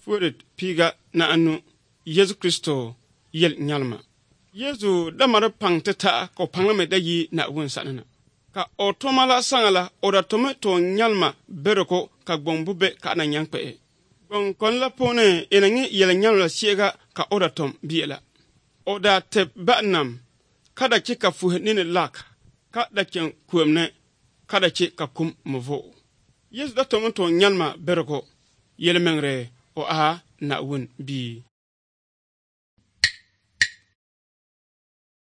furet piga na anu Yesu Kristo yel nyalma. Yesu damara pangteta ko panglame dayi na wun sanana. Ka otomala sangala ora tome to nyalma beroko ka gbongbube ka na nyangpe. Gon kon la pone enangi yel nyalma siega ka ora tom biela. Oda te batnam kada chika fuhenine lak kada chen kuemne kada chika kum mvo. Yesu da tome to nyalma beroko yel mengre o a na wun bi.